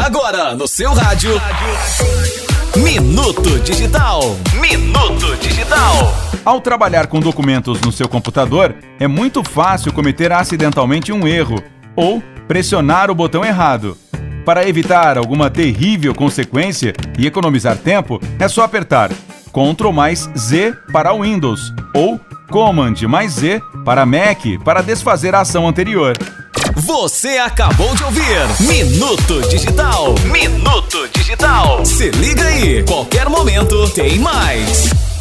Agora no seu rádio. Minuto Digital. Minuto Digital. Ao trabalhar com documentos no seu computador, é muito fácil cometer acidentalmente um erro ou pressionar o botão errado. Para evitar alguma terrível consequência e economizar tempo, é só apertar Ctrl mais Z para Windows ou Command mais Z para Mac para desfazer a ação anterior. Você acabou de ouvir Minuto Digital. Minuto Digital. Se liga aí, qualquer momento tem mais.